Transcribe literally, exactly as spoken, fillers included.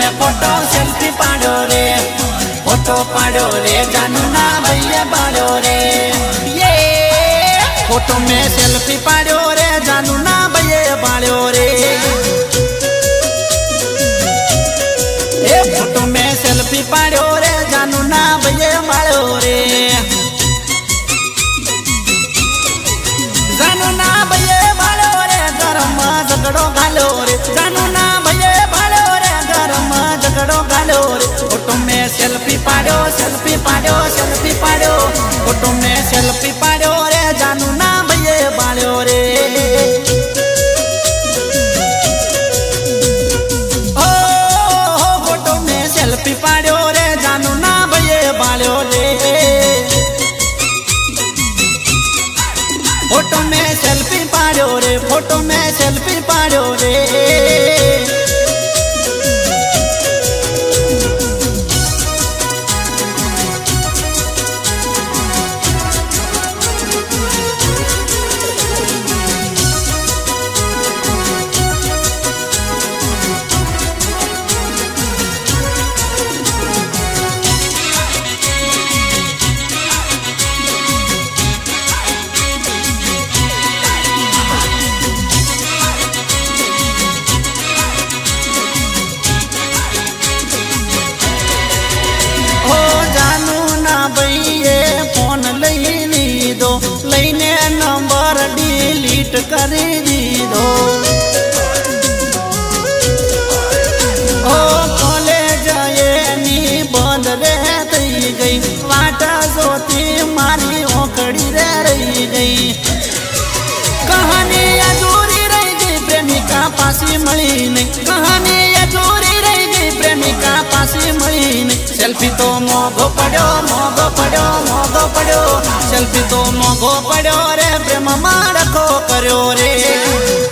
Photo selfie पाड़ो रे, photo पाड़ो रे जानू ना भैया बाड़ो रे। ये फोटो में सेल्फी पाड़ो रे जानू ना भैया बाड़ो रे। ए फोटो में सेल्फी पाड़ो रे जानू ना भैया बाड़ो रे। जानू ना भैया बाड़ो रे गरम झगड़ो घालो रे, जानू ना भैया बाड़ो रे गरम झगड़ो घालो रे। फोटो में सेल्फी पाड़ो सेल्फी पाड़ो सेल्फी पाड़ो, फोटो में सेल्फी पाड़ो रे जानू ना भैया बाड़ो रे। ओ फोटो में सेल्फी पाड़ो रे जानू ना भैया बाड़ो रे। फोटो में सेल्फी पाड़ो रे, फोटो में सेल्फी पाड़ो रे। लईने नंबर डिलीट कर दीदो। ओ कॉलेज नी बंद रे थई गई, वाटा जोती मारी ओकड़ी रे रही गई। कहानी अधूरी रह गई प्रेमिका पासी मળી नहीं, कहानी अधूरी रह गई प्रेमिका पासी मળી नहीं। सेल्फी तो मोघो पड़ो मोघो पड़ो मोघो पड़ो, सेल्फी तो मोघो पड़ो रे प्रेम माड़को कर्यो रे।